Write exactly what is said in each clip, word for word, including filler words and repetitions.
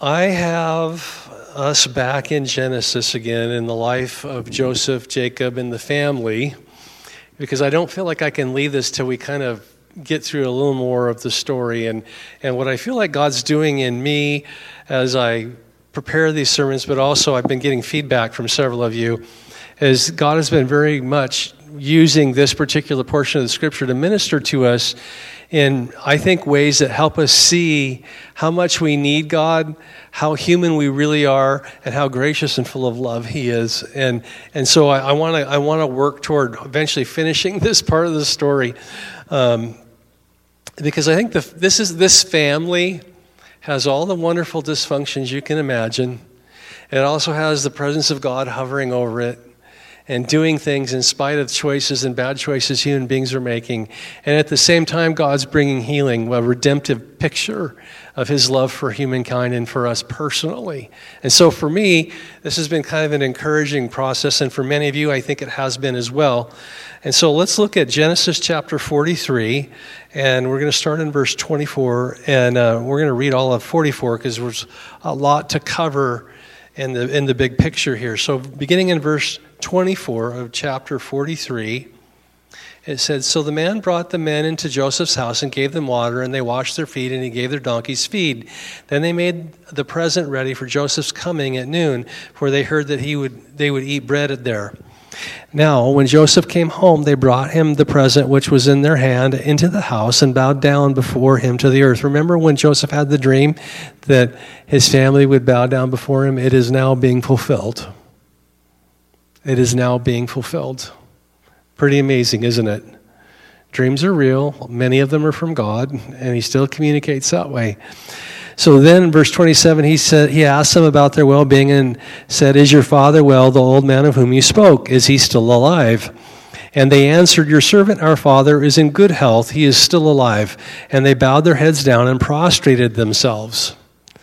I have us back in Genesis again in the life of Joseph, Jacob, and the family, because I don't feel like I can leave this till we kind of get through a little more of the story. And, and what I feel like God's doing in me as I prepare these sermons, but also I've been getting feedback from several of you, is God has been very much using this particular portion of the scripture to minister to us in, I think, ways that help us see how much we need God, how human we really are, and how gracious and full of love He is. And and so I want to I want to work toward eventually finishing this part of the story, um, because I think the, this is this family has all the wonderful dysfunctions you can imagine. It also has the presence of God hovering over it and doing things in spite of choices and bad choices human beings are making. And at the same time, God's bringing healing, a redemptive picture of His love for humankind and for us personally. And so for me, this has been kind of an encouraging process, and for many of you, I think it has been as well. And so let's look at Genesis chapter forty-three, and we're going to start in verse twenty-four, and uh, we're going to read all of forty-four because there's a lot to cover in the in the big picture here. So beginning in verse twenty-four of chapter forty-three, it said, "So the man brought the men into Joseph's house and gave them water, and they washed their feet, and he gave their donkeys feed. Then they made the present ready for Joseph's coming at noon, for they heard that he would they would eat bread there. Now, when Joseph came home, they brought him the present which was in their hand into the house and bowed down before him to the earth." Remember when Joseph had the dream that his family would bow down before him? It is now being fulfilled. It is now being fulfilled. Pretty amazing, isn't it? Dreams are real. Many of them are from God, and He still communicates that way. So then in verse twenty-seven, he said, he asked them about their well-being and said, "Is your father well, the old man of whom you spoke? Is he still alive?" And they answered, "Your servant, our father, is in good health. He is still alive." And they bowed their heads down and prostrated themselves.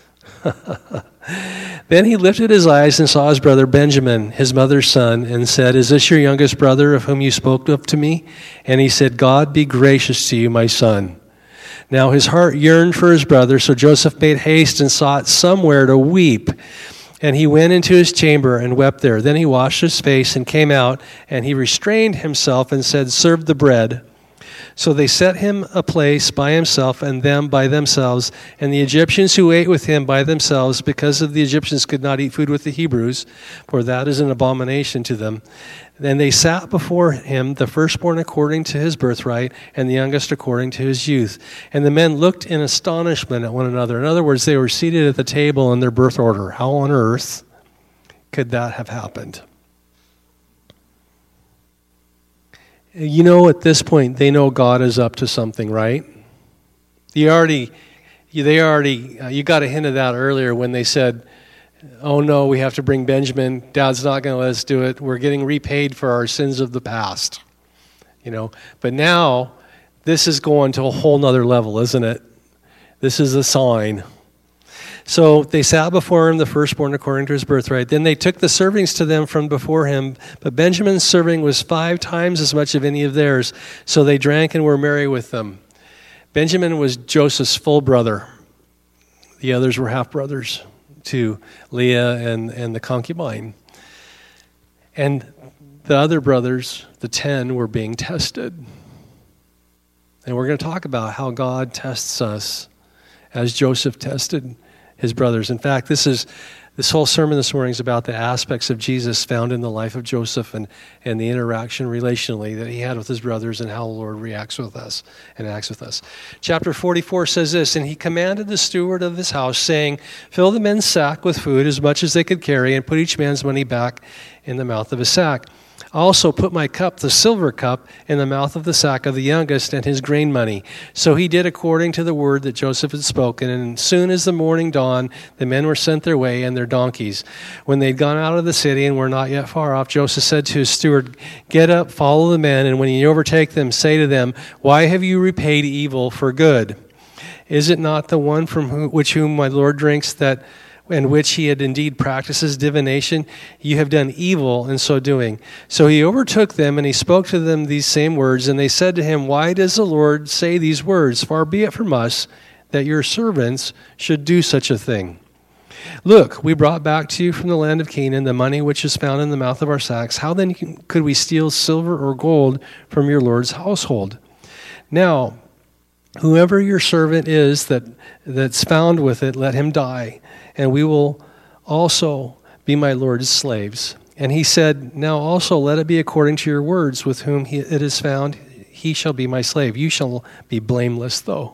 Then he lifted his eyes and saw his brother Benjamin, his mother's son, and said, "Is this your youngest brother of whom you spoke of to me?" And he said, "God be gracious to you, my son." Now his heart yearned for his brother, so Joseph made haste and sought somewhere to weep. And he went into his chamber and wept there. Then he washed his face and came out, and he restrained himself and said, "Serve the bread." So they set him a place by himself and them by themselves. And the Egyptians who ate with him by themselves, because of the Egyptians could not eat food with the Hebrews, for that is an abomination to them. Then they sat before him, the firstborn according to his birthright, and the youngest according to his youth. And the men looked in astonishment at one another. In other words, they were seated at the table in their birth order. How on earth could that have happened? You know, at this point, they know God is up to something, right? You already, they already, uh, you got a hint of that earlier when they said, "Oh no, we have to bring Benjamin. Dad's not going to let us do it. We're getting repaid for our sins of the past." You know, but now this is going to a whole nother level, isn't it? This is a sign. So they sat before him, the firstborn according to his birthright. Then they took the servings to them from before him. But Benjamin's serving was five times as much of any of theirs. So they drank and were merry with them. Benjamin was Joseph's full brother. The others were half-brothers to Leah and, and the concubine. And the other brothers, the ten, were being tested. And we're going to talk about how God tests us as Joseph tested his brothers. In fact, this is this whole sermon this morning is about the aspects of Jesus found in the life of Joseph and, and the interaction relationally that he had with his brothers and how the Lord reacts with us and acts with us. Chapter forty-four says this, "And he commanded the steward of his house, saying, 'Fill the men's sack with food as much as they could carry, and put each man's money back in the mouth of his sack. Also put my cup, the silver cup, in the mouth of the sack of the youngest and his grain money.' So he did according to the word that Joseph had spoken. And soon as the morning dawned, the men were sent their way and their donkeys. When they'd gone out of the city and were not yet far off, Joseph said to his steward, 'Get up, follow the men, and when you overtake them, say to them, why have you repaid evil for good? Is it not the one from whom, which whom my Lord drinks that in which he had indeed practices divination? You have done evil in so doing.' So he overtook them, and he spoke to them these same words. And they said to him, 'Why does the Lord say these words? Far be it from us that your servants should do such a thing.' Look, we brought back to you from the land of Canaan the money which is found in the mouth of our sacks. How then could we steal silver or gold from your Lord's household? Now, whoever your servant is that that's found with it, let him die, and we will also be my Lord's slaves. And he said, now also let it be according to your words, with whom he, it is found, he shall be my slave. You shall be blameless, though.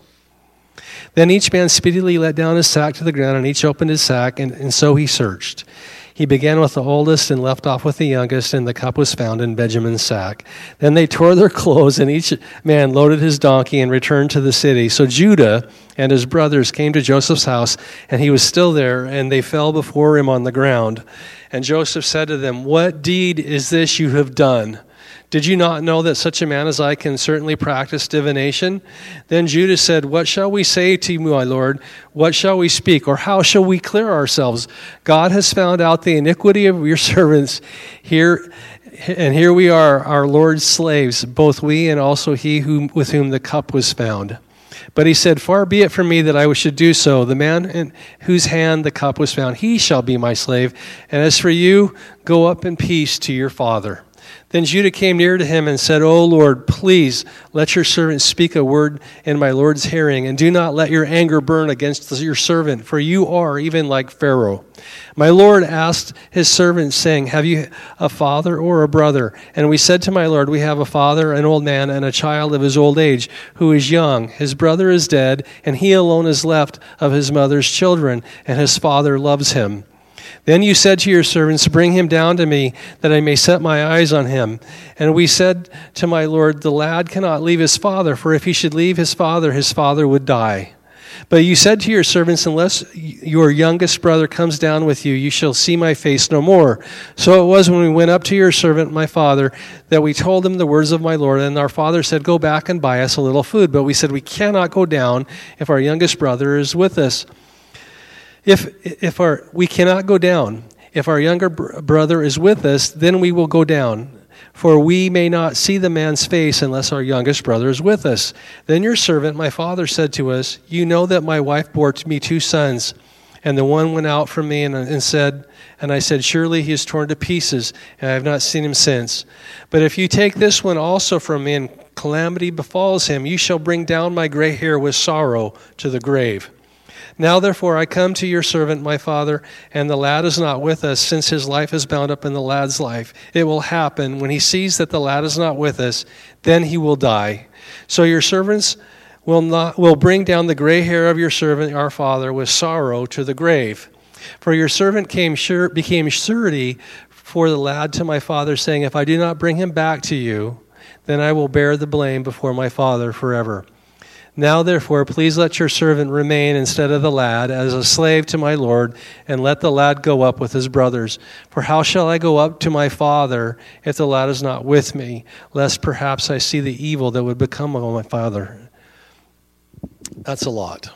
Then each man speedily let down his sack to the ground, and each opened his sack, and, and so he searched. He began with the oldest and left off with the youngest, and the cup was found in Benjamin's sack. Then they tore their clothes, and each man loaded his donkey and returned to the city. So Judah and his brothers came to Joseph's house, and he was still there, and they fell before him on the ground. And Joseph said to them, what deed is this you have done? Did you not know that such a man as I can certainly practice divination? Then Judah said, what shall we say to you, my Lord? What shall we speak? Or how shall we clear ourselves? God has found out the iniquity of your servants here, and here we are, our Lord's slaves, both we and also he whom, with whom the cup was found. But he said, far be it from me that I should do so. The man in whose hand the cup was found, he shall be my slave. And as for you, go up in peace to your father. Then Judah came near to him and said, O Lord, please let your servant speak a word in my Lord's hearing, and do not let your anger burn against your servant, for you are even like Pharaoh. My Lord asked his servant, saying, have you a father or a brother? And we said to my Lord, we have a father, an old man, and a child of his old age, who is young. His brother is dead, and he alone is left of his mother's children, and his father loves him. Then you said to your servants, bring him down to me, that I may set my eyes on him. And we said to my Lord, the lad cannot leave his father, for if he should leave his father, his father would die. But you said to your servants, unless your youngest brother comes down with you, you shall see my face no more. So it was when we went up to your servant, my father, that we told him the words of my Lord. And our father said, go back and buy us a little food. But we said, we cannot go down if our youngest brother is with us. If if our we cannot go down, if our younger br- brother is with us, then we will go down. For we may not see the man's face unless our youngest brother is with us. Then your servant, my father, said to us, you know that my wife bore to me two sons, and the one went out from me and, and said, and I said, surely he is torn to pieces, and I have not seen him since. But if you take this one also from me, and calamity befalls him, you shall bring down my gray hair with sorrow to the grave. Now, therefore, I come to your servant, my father, and the lad is not with us, since his life is bound up in the lad's life. It will happen, when he sees that the lad is not with us, then he will die. So your servants will not will bring down the gray hair of your servant, our father, with sorrow to the grave. For your servant came sure, became surety for the lad to my father, saying, if I do not bring him back to you, then I will bear the blame before my father forever. Now, therefore, please let your servant remain instead of the lad as a slave to my Lord, and let the lad go up with his brothers. For how shall I go up to my father if the lad is not with me, lest perhaps I see the evil that would become of my father? That's a lot.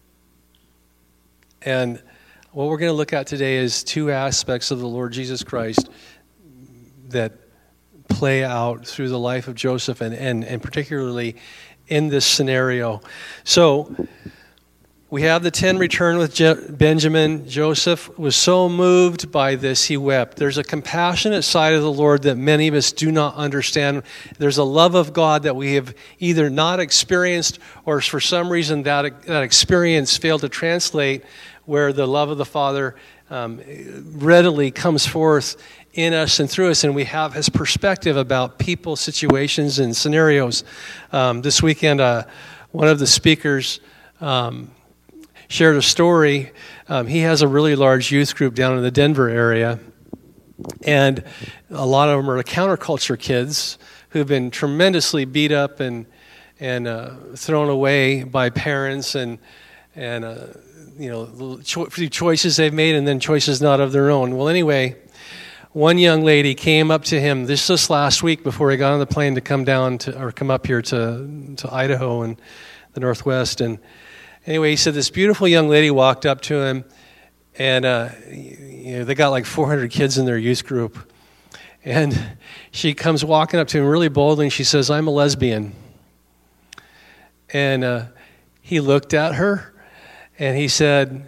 And what we're going to look at today is two aspects of the Lord Jesus Christ that play out through the life of Joseph, and, and, and particularly in this scenario. So we have the ten return with Je- Benjamin. Joseph was so moved by this, he wept. There's a compassionate side of the Lord that many of us do not understand. There's a love of God that we have either not experienced, or for some reason that, that experience failed to translate, where the love of the Father um, readily comes forth in us and through us, and we have his perspective about people, situations, and scenarios. Um, this weekend, uh, one of the speakers um, shared a story. Um, he has a really large youth group down in the Denver area, and a lot of them are counterculture kids who've been tremendously beat up and and uh, thrown away by parents, and and uh, you know, cho- choices they've made, and then choices not of their own. Well, anyway, one young lady came up to him this just last week before he got on the plane to come down to or come up here to to Idaho and the Northwest. And anyway, he said this beautiful young lady walked up to him, and uh, you know, they got like four hundred kids in their youth group, and she comes walking up to him really boldly, and she says, "I'm a lesbian." And uh, he looked at her, and he said,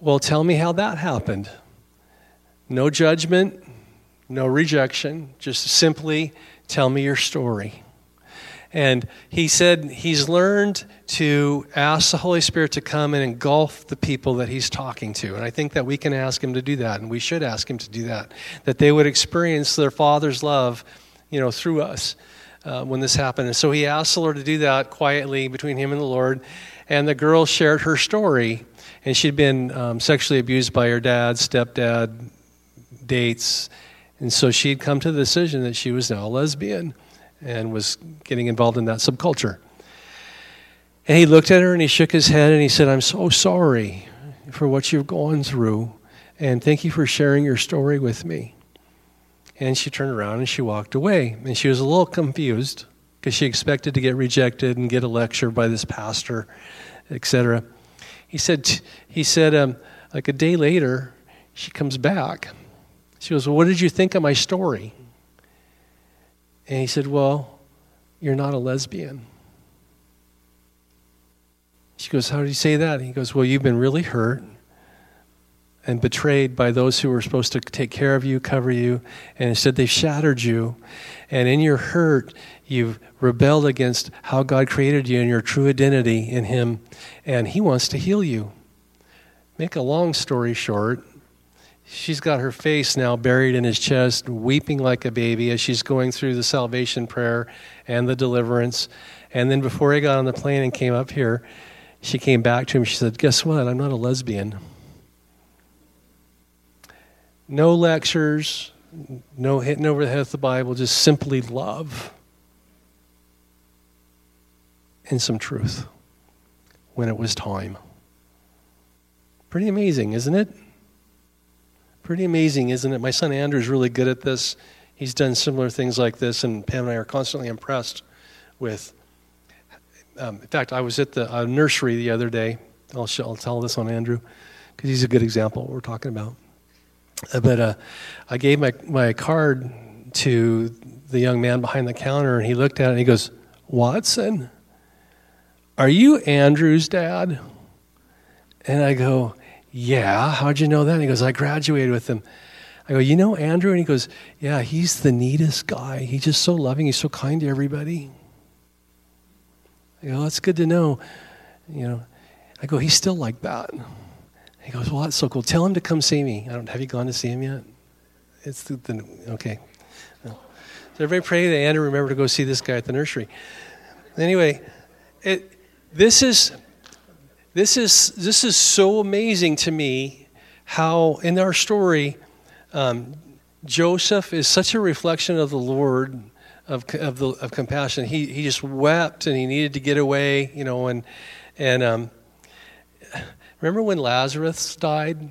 Well, tell me how that happened. No judgment, no rejection, just simply tell me your story. And he said he's learned to ask the Holy Spirit to come and engulf the people that he's talking to. And I think that we can ask him to do that, and we should ask him to do that, that they would experience their Father's love, you know, through us uh, when this happened. And so he asked the Lord to do that quietly between him and the Lord. And the girl shared her story, and she'd been um, sexually abused by her dad, stepdad, dates. And so she'd come to the decision that she was now a lesbian and was getting involved in that subculture. And he looked at her and he shook his head and he said, I'm so sorry for what you've gone through, and thank you for sharing your story with me. And she turned around and she walked away. And she was a little confused because she expected to get rejected and get a lecture by this pastor, et cetera. He said, he said, um, like a day later, she comes back. She goes, well, what did you think of my story? And he said, well, you're not a lesbian. She goes, how did you say that? And he goes, well, you've been really hurt and betrayed by those who were supposed to take care of you, cover you, and instead they've shattered you. And in your hurt, you've rebelled against how God created you and your true identity in him, and he wants to heal you. Make a long story short, she's got her face now buried in his chest, weeping like a baby as she's going through the salvation prayer and the deliverance. And then before he got on the plane and came up here, she came back to him. She said, guess what? I'm not a lesbian. No lectures, no hitting over the head with the Bible, just simply love and some truth when it was time. Pretty amazing, isn't it? Pretty amazing, isn't it? My son Andrew is really good at this. He's done similar things like this, and Pam and I are constantly impressed with. Um, in fact, I was at the uh, nursery the other day. I'll, show, I'll tell this on Andrew because he's a good example of what we're talking about. Uh, but uh, I gave my, my card to the young man behind the counter, and he looked at it and he goes, Watson, are you Andrew's dad? And I go, yeah, how'd you know that? And he goes, I graduated with him. I go, you know Andrew? And he goes, yeah, he's the neatest guy. He's just so loving. He's so kind to everybody. I go, that's good to know. You know, I go, he's still like that. He goes, well, that's so cool. Tell him to come see me. I don't. Have you gone to see him yet? It's the, the okay. No. So everybody pray that Andrew remember to go see this guy at the nursery. Anyway, it this is. This is this is so amazing to me how in our story um, Joseph is such a reflection of the Lord of of, the, of compassion. He he just wept and he needed to get away, you know. And and um, remember when Lazarus died,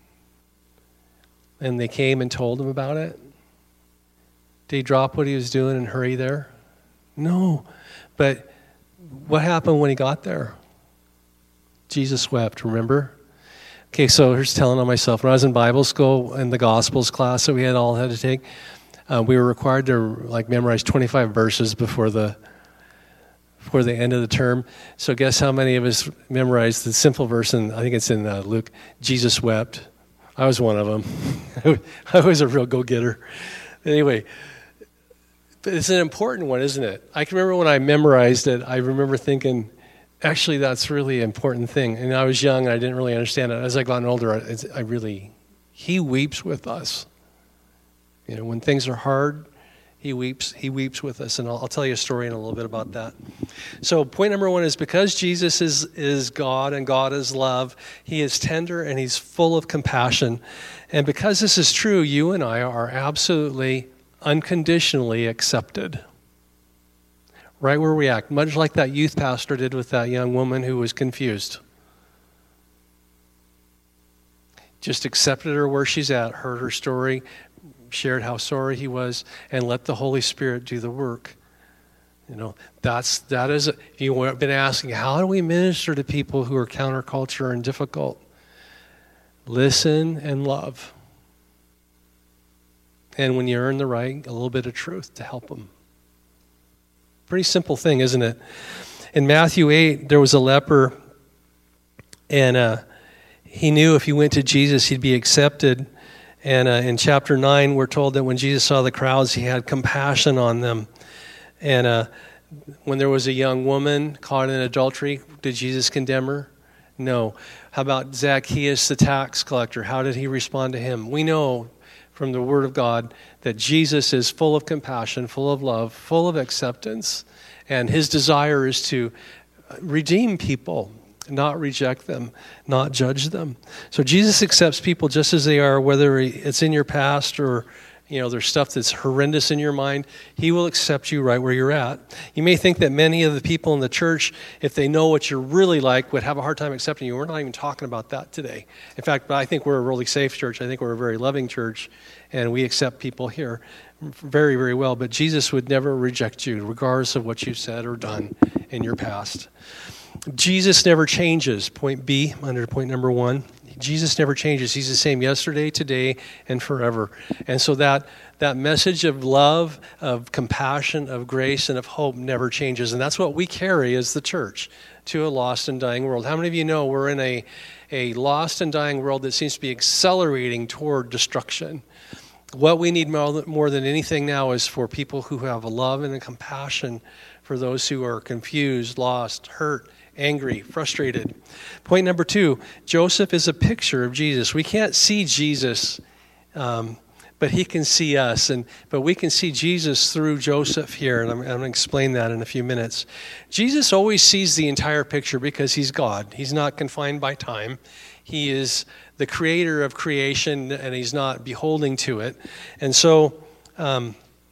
and they came and told him about it? Did he drop what he was doing and hurry there? No, but what happened when he got there? Jesus wept, remember? Okay, so here's telling on myself. When I was in Bible school in the Gospels class that we had all had to take, uh, we were required to like memorize twenty-five verses before the before the end of the term. So guess how many of us memorized the simple verse? And I think it's in uh, Luke. Jesus wept. I was one of them. I was a real go-getter. Anyway, but it's an important one, isn't it? I can remember when I memorized it. I remember thinking, actually, that's really an important thing. And I was young, and I didn't really understand it. As I got older, I, I really, he weeps with us. You know, when things are hard, he weeps. He weeps with us, and I'll, I'll tell you a story in a little bit about that. So, point number one is because Jesus is is God and God is love. He is tender and he's full of compassion, and because this is true, you and I are absolutely unconditionally accepted. Right where we act, much like that youth pastor did with that young woman who was confused. Just accepted her where she's at, heard her story, shared how sorry he was, and let the Holy Spirit do the work. You know, that's that is. If you've been asking, how do we minister to people who are counterculture and difficult? Listen and love, and when you earn the right, a little bit of truth to help them. Pretty simple thing, isn't it? In Matthew eight, there was a leper, and uh, he knew if he went to Jesus, he'd be accepted. And uh, in chapter nine, we're told that when Jesus saw the crowds, he had compassion on them. And uh, when there was a young woman caught in adultery, did Jesus condemn her? No. How about Zacchaeus, the tax collector? How did he respond to him? We know from the Word of God that Jesus is full of compassion, full of love, full of acceptance. And his desire is to redeem people, not reject them, not judge them. So Jesus accepts people just as they are, whether it's in your past or, you know, there's stuff that's horrendous in your mind. He will accept you right where you're at. You may think that many of the people in the church, if they know what you're really like, would have a hard time accepting you. We're not even talking about that today. In fact, I think we're a really safe church. I think we're a very loving church, and we accept people here very, very well. But Jesus would never reject you, regardless of what you've said or done in your past. Jesus never changes. Point B, under point number one. Jesus never changes. He's the same yesterday, today, and forever. And so that that message of love, of compassion, of grace, and of hope never changes. And that's what we carry as the church to a lost and dying world. How many of you know we're in a, a lost and dying world that seems to be accelerating toward destruction? What we need more, more than anything now is for people who have a love and a compassion for those who are confused, lost, hurt, angry, frustrated. Point number two, Joseph is a picture of Jesus. We can't see Jesus, um, but he can see us. And but we can see Jesus through Joseph here, and I'm, I'm going to explain that in a few minutes. Jesus always sees the entire picture because he's God. He's not confined by time. He is the creator of creation, and he's not beholding to it. And so um,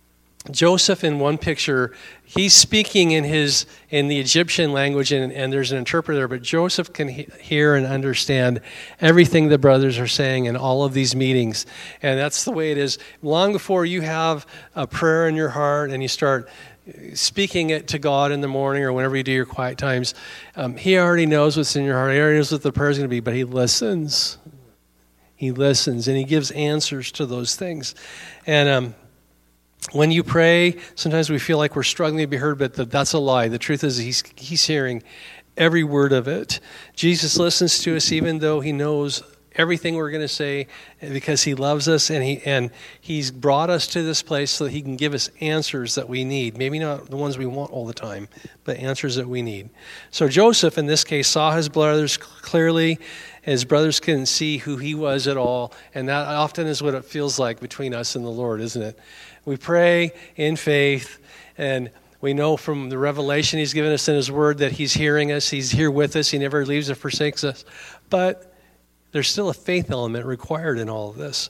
Joseph, in one picture, he's speaking in his in the Egyptian language, and, and there's an interpreter, but Joseph can he, hear and understand everything the brothers are saying in all of these meetings. And that's the way it is. Long before you have a prayer in your heart and you start speaking it to God in the morning or whenever you do your quiet times, um, he already knows what's in your heart. He already knows what the prayer is going to be, but he listens. He listens, and he gives answers to those things. And um when you pray, sometimes we feel like we're struggling to be heard, but that's a lie. The truth is he's, he's hearing every word of it. Jesus listens to us even though he knows everything we're going to say because he loves us, and he and he's brought us to this place so that he can give us answers that we need. Maybe not the ones we want all the time, but answers that we need. So Joseph, in this case, saw his brothers clearly. His brothers couldn't see who he was at all, and that often is what it feels like between us and the Lord, isn't it? We pray in faith, and we know from the revelation he's given us in his word that he's hearing us, he's here with us, he never leaves or forsakes us. But there's still a faith element required in all of this.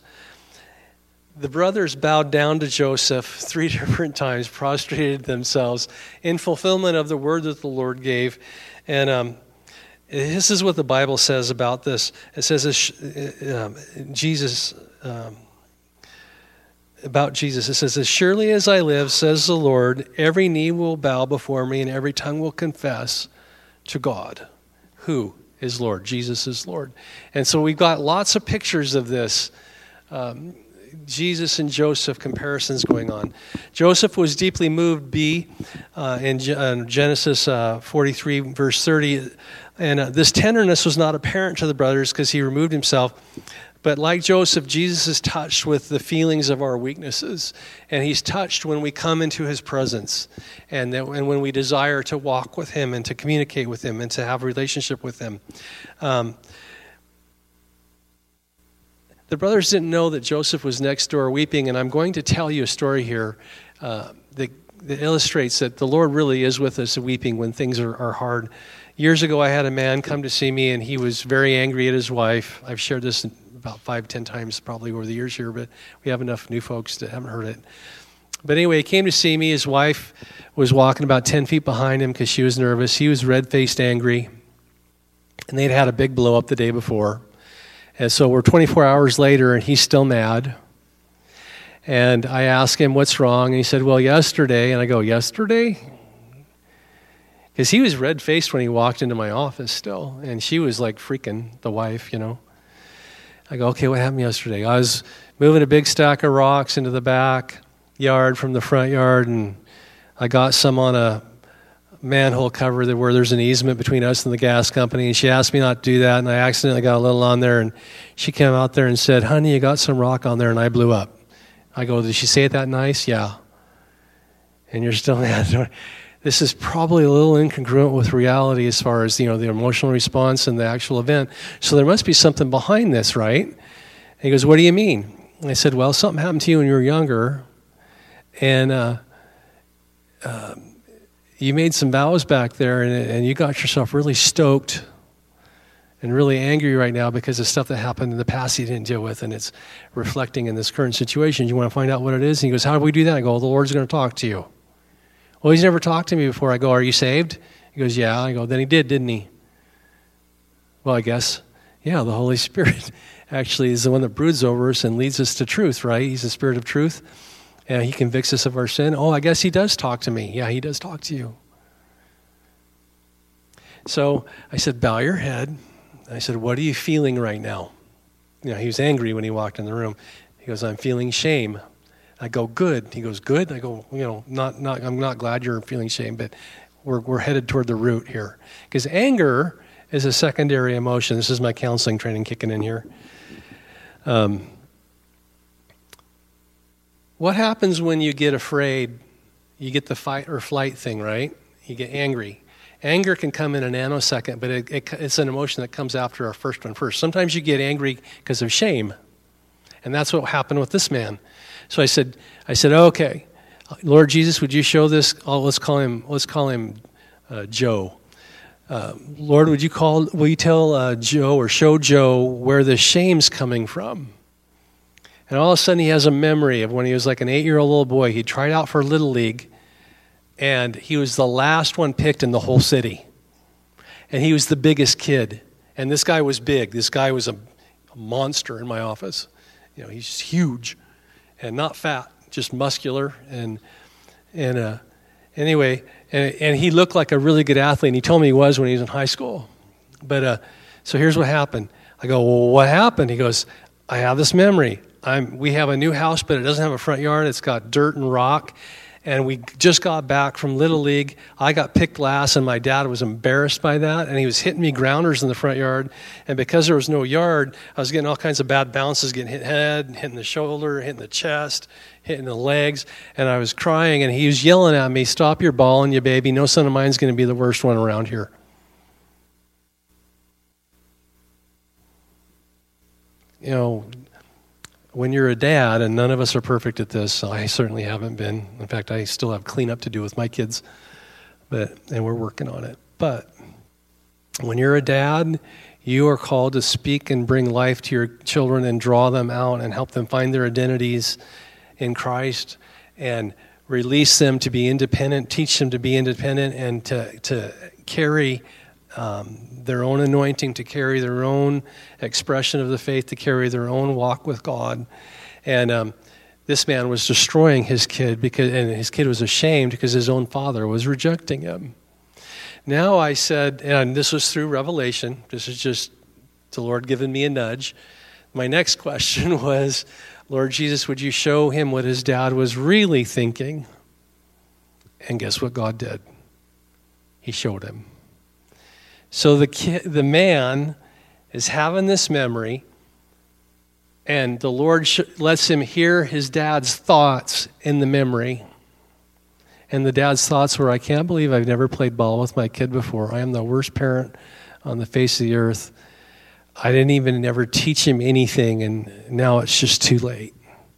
The brothers bowed down to Joseph three different times, prostrated themselves in fulfillment of the word that the Lord gave. And um, this is what the Bible says about this. It says uh, Jesus... Um, About Jesus, it says, as surely as I live, says the Lord, every knee will bow before me and every tongue will confess to God. Who is Lord? Jesus is Lord. And so we've got lots of pictures of this. Um, Jesus and Joseph comparisons going on. Joseph was deeply moved, B, uh, in Genesis uh, forty-three, verse thirty. And uh, this tenderness was not apparent to the brothers because he removed himself. But like Joseph, Jesus is touched with the feelings of our weaknesses. And he's touched when we come into his presence and, that, and when we desire to walk with him and to communicate with him and to have a relationship with him. Um, the brothers didn't know that Joseph was next door weeping. And I'm going to tell you a story here uh, that, that illustrates that the Lord really is with us weeping when things are, are hard. Years ago, I had a man come to see me, and he was very angry at his wife. I've shared this about five, ten times probably over the years here, but we have enough new folks that haven't heard it. But anyway, he came to see me. His wife was walking about ten feet behind him because she was nervous. He was red-faced angry, and they'd had a big blow-up the day before. And so we're twenty-four hours later, and he's still mad. And I asked him, what's wrong? And he said, well, yesterday. And I go, yesterday? Because he was red-faced when he walked into my office still, and she was like freaking, the wife, you know. I go, okay, what happened yesterday? I was moving a big stack of rocks into the back yard from the front yard, and I got some on a manhole cover that where there's an easement between us and the gas company. And she asked me not to do that, and I accidentally got a little on there. And she came out there and said, "Honey, you got some rock on there," and I blew up. I go, "Did she say it that nice?" "Yeah." And you're still, this is probably a little incongruent with reality as far as, you know, the emotional response and the actual event. So there must be something behind this, right? And he goes, "What do you mean?" And I said, "Well, something happened to you when you were younger, and uh, uh, you made some vows back there, and, and you got yourself really stoked and really angry right now because of stuff that happened in the past you didn't deal with, and it's reflecting in this current situation. You want to find out what it is?" And he goes, "How do we do that?" I go, "Well, the Lord's going to talk to you." "Well, he's never talked to me before." I go, "Are you saved?" He goes, "Yeah." I go, "Then he did, didn't he?" Well, I guess, yeah, the Holy Spirit actually is the one that broods over us and leads us to truth, right? He's the Spirit of truth, and he convicts us of our sin. Oh, I guess he does talk to me. Yeah, he does talk to you. So I said, "Bow your head." I said, "What are you feeling right now?" You know, he was angry when he walked in the room. He goes, "I'm feeling shame." I go, "Good." He goes, "Good?" I go, you know, not, not, I'm not glad you're feeling shame, but we're we're headed toward the root here. Because anger is a secondary emotion. This is my counseling training kicking in here. Um, what happens when you get afraid? You get the fight or flight thing, right? You get angry. Anger can come in a nanosecond, but it, it, it's an emotion that comes after our first one first. Sometimes you get angry because of shame. And that's what happened with this man. So I said, I said, "Okay, Lord Jesus, would you show this?" Oh, let's call him. Let's call him uh, Joe. Uh, Lord, would you call? Will you tell uh, Joe or show Joe where the shame's coming from? And all of a sudden, he has a memory of when he was like an eight-year-old little boy. He tried out for Little League, and he was the last one picked in the whole city. And he was the biggest kid. And this guy was big. This guy was a, a monster in my office. You know, he's huge. And not fat, just muscular, and and uh, anyway, and, and he looked like a really good athlete. And he told me he was when he was in high school. But uh, so here's what happened. I go, "Well, what happened?" He goes, "I have this memory. I'm we have a new house, but it doesn't have a front yard. It's got dirt and rock. And we just got back from Little League. I got picked last, and my dad was embarrassed by that, and he was hitting me grounders in the front yard. And because there was no yard, I was getting all kinds of bad bounces, getting hit head, hitting the shoulder, hitting the chest, hitting the legs. And I was crying, and he was yelling at me, "Stop your bawling, you baby. No son of mine's going to be the worst one around here." You know, when you're a dad, and none of us are perfect at this, I certainly haven't been. In fact, I still have cleanup to do with my kids, but and we're working on it. But when you're a dad, you are called to speak and bring life to your children and draw them out and help them find their identities in Christ and release them to be independent, teach them to be independent and to, to carry Um, their own anointing, to carry their own expression of the faith, to carry their own walk with God. And um, this man was destroying his kid, because, and his kid was ashamed because his own father was rejecting him. Now I said, and this was through revelation, this is just the Lord giving me a nudge. My next question was, "Lord Jesus, would you show him what his dad was really thinking?" And guess what God did? He showed him. So the kid, the man is having this memory, and the Lord sh- lets him hear his dad's thoughts in the memory. And the dad's thoughts were, "I can't believe I've never played ball with my kid before. I am the worst parent on the face of the earth. I didn't even ever teach him anything, and now it's just too late."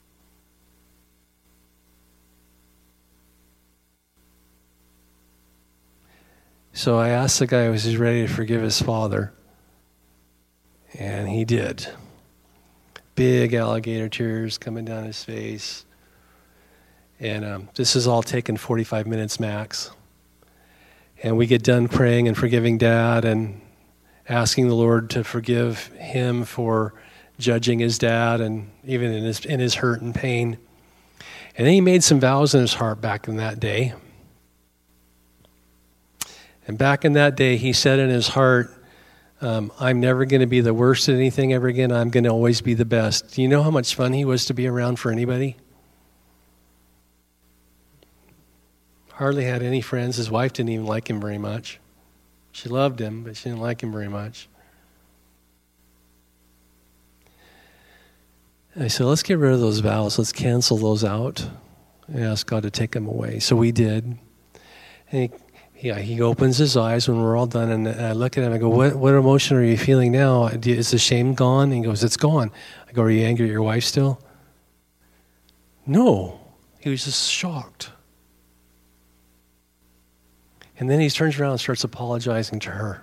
So I asked the guy, was he ready to forgive his father? And he did. Big alligator tears coming down his face. And um, this has all taken forty-five minutes max. And we get done praying and forgiving Dad and asking the Lord to forgive him for judging his dad and even in his, in his hurt and pain. And then he made some vows in his heart back in that day. And back in that day, he said in his heart, um, "I'm never going to be the worst at anything ever again. I'm going to always be the best." Do you know how much fun he was to be around for anybody? hardly had any friends. His wife didn't even like him very much. She loved him, but she didn't like him very much. And I said, let's get rid of those vows. Let's cancel those out and ask God to take them away. So we did. And he, yeah, he opens his eyes when we're all done, and I look at him, I go, what, what emotion are you feeling now? Is the shame gone? And he goes, it's gone. I go, are you angry at your wife still? No. He was just shocked. And then he turns around and starts apologizing to her.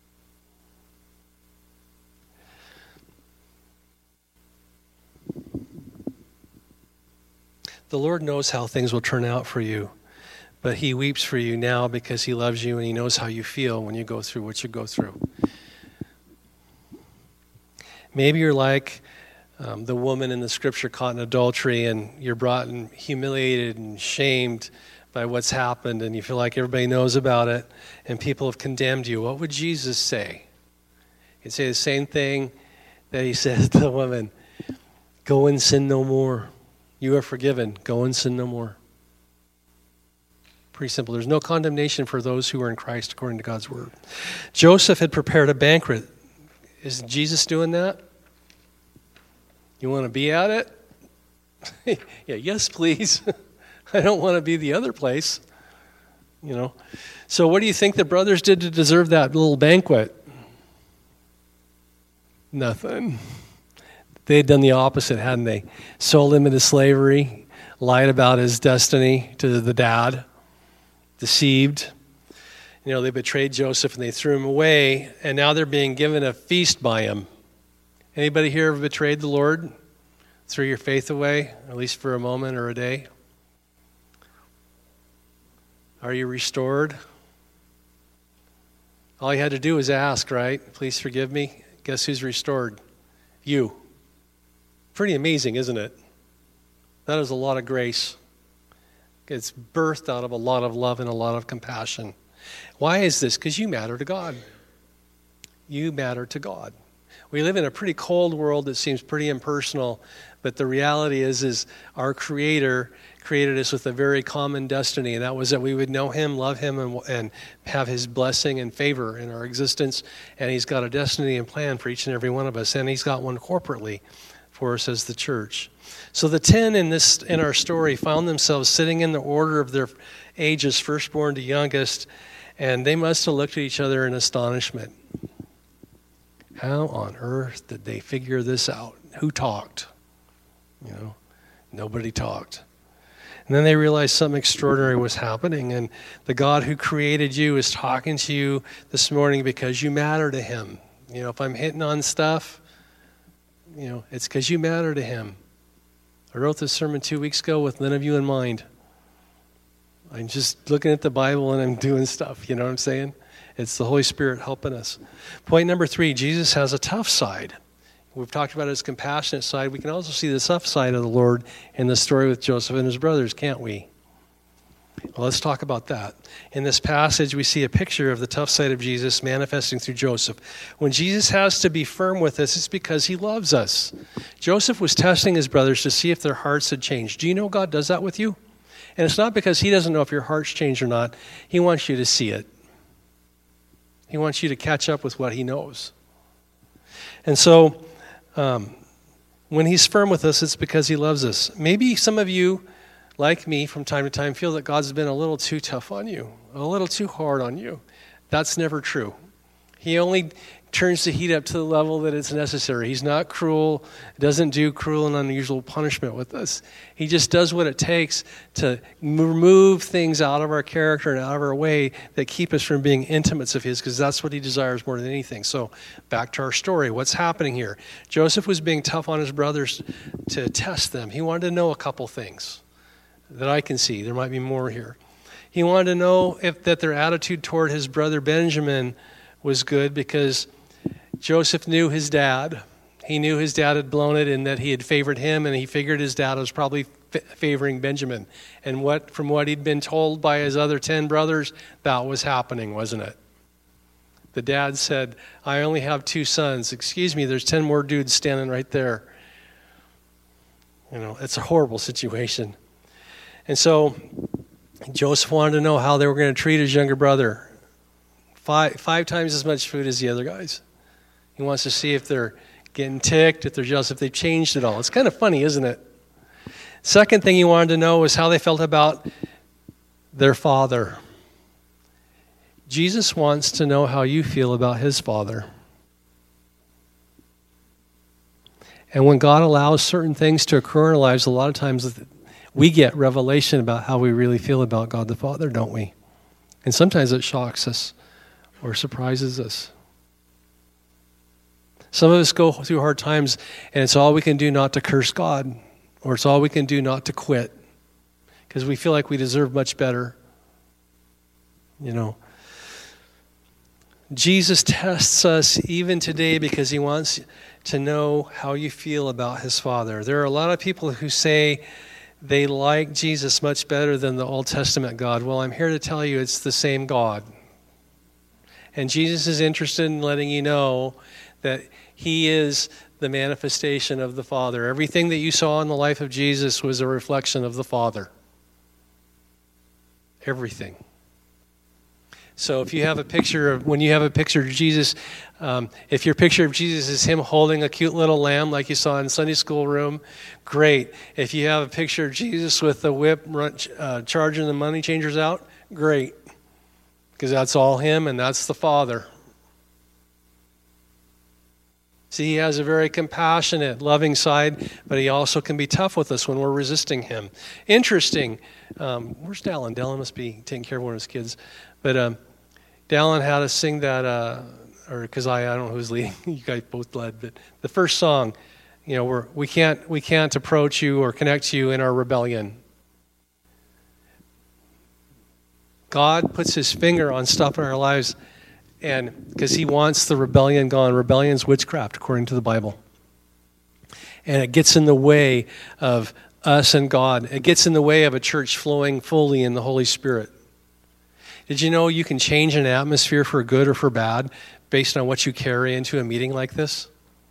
The Lord knows how things will turn out for you, but he weeps for you now because he loves you and he knows how you feel when you go through what you go through. Maybe you're like um, the woman in the scripture caught in adultery, and you're brought and humiliated and shamed by what's happened, and you feel like everybody knows about it, and people have condemned you. What would Jesus say? He'd say the same thing that he said to the woman, go and sin no more. You are forgiven. Go and sin no more. Pretty simple. There's no condemnation for those who are in Christ according to God's word. Joseph had prepared a banquet. Is Jesus doing that? You want to be at it? Yeah, yes, please. I don't want to be the other place. You know. So what do you think the brothers did to deserve that little banquet? Nothing. They had done the opposite, hadn't they? Sold him into slavery, lied about his destiny to the dad, deceived. You know, they betrayed Joseph and they threw him away, and now they're being given a feast by him. Anybody here have betrayed the Lord? Threw your faith away, at least for a moment or a day? Are you restored? All you had to do was ask, right? Please forgive me. Guess who's restored? You. Pretty amazing, isn't it? That is a lot of grace. It's birthed out of a lot of love and a lot of compassion. Why is this? Because you matter to God. You matter to God. We live in a pretty cold world that seems pretty impersonal, but the reality is, is our Creator created us with a very common destiny, and that was that we would know Him, love Him, and, and have His blessing and favor in our existence. And He's got a destiny and plan for each and every one of us, and He's got one corporately for us as the church. So the ten in this in our story found themselves sitting in the order of their ages, firstborn to youngest, and they must have looked at each other in astonishment. How on earth did they figure this out? Who talked? You know, nobody talked. And then they realized something extraordinary was happening, and the God who created you is talking to you this morning because you matter to Him. You know, if I'm hitting on stuff, you know, it's because you matter to Him. I wrote this sermon two weeks ago with none of you in mind. I'm just looking at the Bible and I'm doing stuff, you know what I'm saying? It's the Holy Spirit helping us. Point number three, Jesus has a tough side. We've talked about his compassionate side. We can also see the tough side of the Lord in the story with Joseph and his brothers, can't we? Well, let's talk about that. In this passage, we see a picture of the tough side of Jesus manifesting through Joseph. When Jesus has to be firm with us, it's because he loves us. Joseph was testing his brothers to see if their hearts had changed. Do you know God does that with you? And it's not because he doesn't know if your heart's changed or not. He wants you to see it. He wants you to catch up with what he knows. And so, um, when he's firm with us, it's because he loves us. Maybe some of you, like me, from time to time, feel that God's been a little too tough on you, a little too hard on you. That's never true. He only turns the heat up to the level that it's necessary. He's not cruel, doesn't do cruel and unusual punishment with us. He just does what it takes to remove things out of our character and out of our way that keep us from being intimates of his, because that's what he desires more than anything. So back to our story. What's happening here? Joseph was being tough on his brothers to test them. He wanted to know a couple things that I can see. There might be more here. He wanted to know if that their attitude toward his brother Benjamin was good, because Joseph knew his dad. He knew his dad had blown it and that he had favored him, and he figured his dad was probably f- favoring Benjamin. And what, from what he'd been told by his other ten brothers, that was happening, wasn't it? The dad said, I only have two sons. Excuse me, there's ten more dudes standing right there. You know, it's a horrible situation. And so Joseph wanted to know how they were going to treat his younger brother. Five, five times as much food as the other guys. He wants to see if they're getting ticked, if they're jealous, if they've changed at all. It's kind of funny, isn't it? Second thing he wanted to know was how they felt about their father. Jesus wants to know how you feel about his father. And when God allows certain things to occur in our lives, a lot of times we get revelation about how we really feel about God the Father, don't we? And sometimes it shocks us or surprises us. Some of us go through hard times, and it's all we can do not to curse God, or it's all we can do not to quit, because we feel like we deserve much better. You know, Jesus tests us even today because he wants to know how you feel about his Father. There are a lot of people who say they like Jesus much better than the Old Testament God. Well, I'm here to tell you it's the same God. And Jesus is interested in letting you know that he is the manifestation of the Father. Everything that you saw in the life of Jesus was a reflection of the Father. Everything. So if you have a picture of, when you have a picture of Jesus, um, if your picture of Jesus is him holding a cute little lamb like you saw in Sunday school room, great. If you have a picture of Jesus with the whip run, uh, charging the money changers out, great. Because that's all him and that's the Father. See, he has a very compassionate, loving side, but he also can be tough with us when we're resisting him. Interesting. Um, where's Dallin? Dallin must be taking care of one of his kids. But um, Dallin had us sing that, uh, or because I, I don't know who's leading. You guys both led, but the first song, you know, we're, we can't we can't approach you or connect to you in our rebellion. God puts his finger on stuff in our lives, and because he wants the rebellion gone. Rebellion's witchcraft, according to the Bible. And it gets in the way of us and God. It gets in the way of a church flowing fully in the Holy Spirit. Did you know you can change an atmosphere for good or for bad based on what you carry into a meeting like this?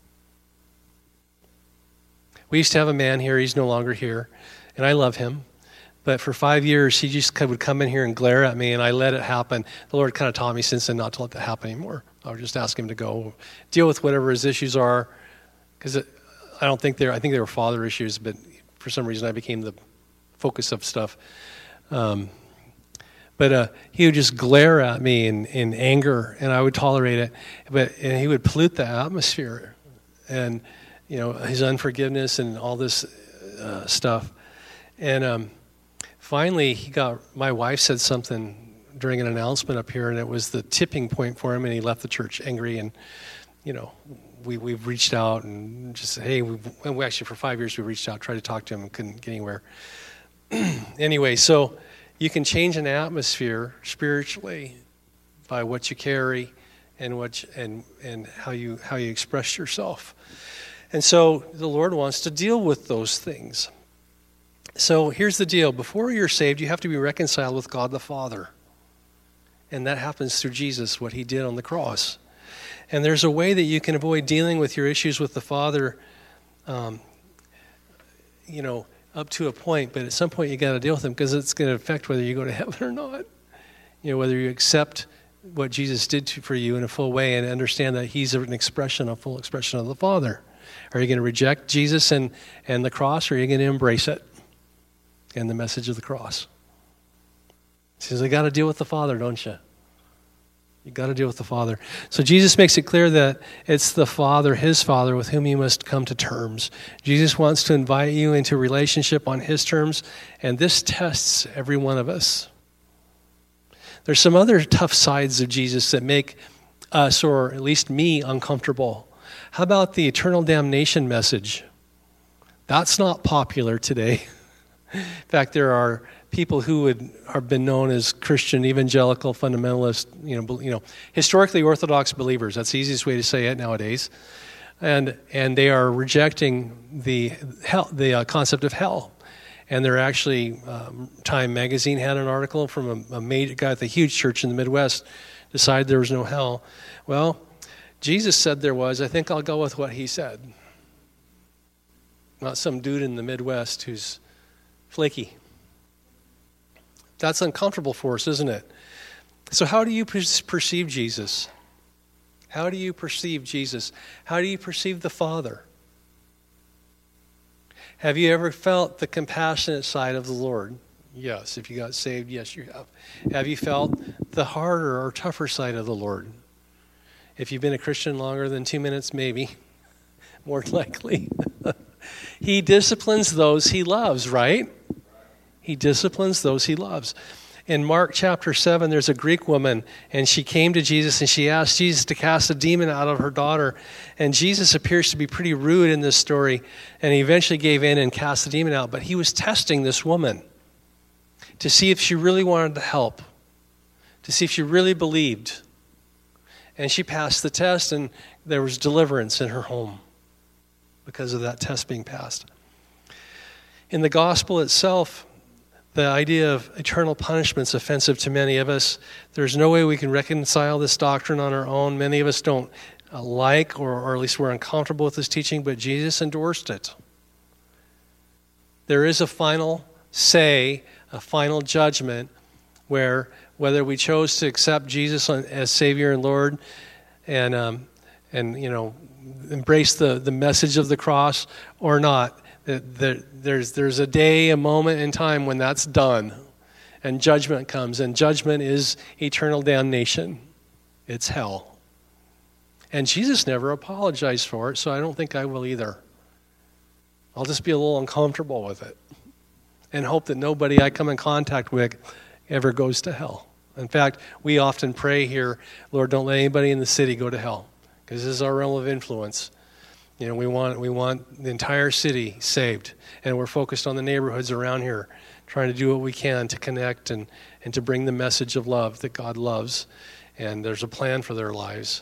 We used to have a man here. He's no longer here, and I love him. But for five years, he just would come in here and glare at me, and I let it happen. The Lord kind of taught me since then not to let that happen anymore. I would just ask him to go deal with whatever his issues are, because I don't think they're, I think they were father issues, but for some reason I became the focus of stuff. Um, but uh, he would just glare at me in, in anger, and I would tolerate it. But and he would pollute the atmosphere, and you know his unforgiveness and all this uh, stuff, and. Um, Finally, he got. My wife said something during an announcement up here, and it was the tipping point for him, and he left the church angry. And you know, we we've reached out and just said, hey, we we actually for five years we reached out, tried to talk to him, and couldn't get anywhere. Anyway, so you can change an atmosphere spiritually by what you carry and what you, and and how you how you express yourself. And so the Lord wants to deal with those things. So here's the deal. Before you're saved, you have to be reconciled with God the Father. And that happens through Jesus, what he did on the cross. And there's a way that you can avoid dealing with your issues with the Father, um, you know, up to a point. But at some point, you got to deal with them because it's going to affect whether you go to heaven or not. You know, whether you accept what Jesus did to, for you in a full way and understand that he's an expression, a full expression of the Father. Are you going to reject Jesus and, and the cross, or are you going to embrace it? And the message of the cross. He says, you got to deal with the Father, don't you? You got to deal with the Father. So Jesus makes it clear that it's the Father, his Father, with whom you must come to terms. Jesus wants to invite you into a relationship on his terms, and this tests every one of us. There's some other tough sides of Jesus that make us, or at least me, uncomfortable. How about the eternal damnation message? That's not popular today. In fact, there are people who would have been known as Christian evangelical fundamentalist, you know, you know, historically Orthodox believers. That's the easiest way to say it nowadays, and and they are rejecting the hell, the uh, concept of hell. And they're actually, um, Time Magazine had an article from a, a major guy at the huge church in the Midwest, decided there was no hell. Well, Jesus said there was. I think I'll go with what he said. Not some dude in the Midwest who's flaky. That's uncomfortable for us, isn't it? So how do you per- perceive Jesus? How do you perceive Jesus? How do you perceive the Father? Have you ever felt the compassionate side of the Lord? Yes. If you got saved, yes, you have. Have you felt the harder or tougher side of the Lord? If you've been a Christian longer than two minutes, maybe. More likely. He disciplines those he loves, right? He disciplines those he loves. In Mark chapter seven, there's a Greek woman, and she came to Jesus, and she asked Jesus to cast a demon out of her daughter. And Jesus appears to be pretty rude in this story, and he eventually gave in and cast the demon out. But he was testing this woman to see if she really wanted to help, to see if she really believed. And she passed the test, and there was deliverance in her home because of that test being passed. In the gospel itself, the idea of eternal punishment is offensive to many of us. There's no way we can reconcile this doctrine on our own. Many of us don't uh, like, or, or at least we're uncomfortable with this teaching, but Jesus endorsed it. There is a final say, a final judgment, where whether we chose to accept Jesus as Savior and Lord and, um, and you know, embrace the, the message of the cross or not, There, there's, there's a day, a moment in time when that's done, and judgment comes, and judgment is eternal damnation. It's hell. And Jesus never apologized for it, so I don't think I will either. I'll just be a little uncomfortable with it and hope that nobody I come in contact with ever goes to hell. In fact, we often pray here, Lord, don't let anybody in the city go to hell, because this is our realm of influence. You know, we want we want the entire city saved, and we're focused on the neighborhoods around here, trying to do what we can to connect and, and to bring the message of love that God loves, and there's a plan for their lives.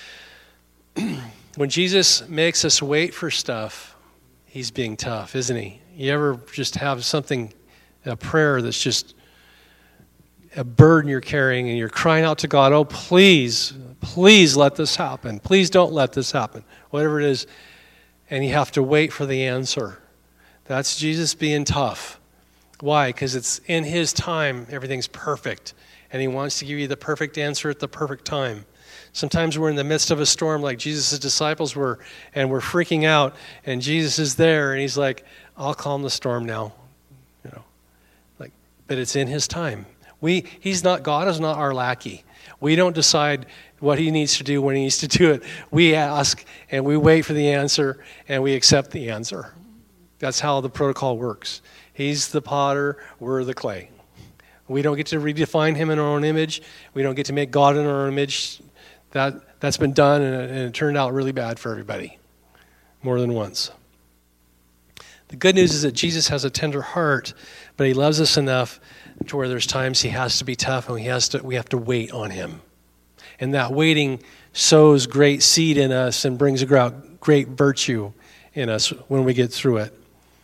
When Jesus makes us wait for stuff, he's being tough, isn't he? You ever just have something, a prayer that's just a burden you're carrying, and you're crying out to God, oh, please, please let this happen. Please don't let this happen. Whatever it is, and you have to wait for the answer. That's Jesus being tough. Why? Because it's in his time, everything's perfect, and he wants to give you the perfect answer at the perfect time. Sometimes we're in the midst of a storm like Jesus' disciples were, and we're freaking out, and Jesus is there, and he's like, I'll calm the storm now. You know, like, but it's in his time. We, he's not, God is not our lackey. We don't decide what he needs to do when he needs to do it. We ask, and we wait for the answer, and we accept the answer. That's how the protocol works. He's the potter, we're the clay. We don't get to redefine him in our own image. We don't get to make God in our own image. That, that's been done, and it, and it turned out really bad for everybody, more than once. The good news is that Jesus has a tender heart, but he loves us enough to where there's times he has to be tough, and he has to, we have to wait on him. And that waiting sows great seed in us and brings about great virtue in us when we get through it.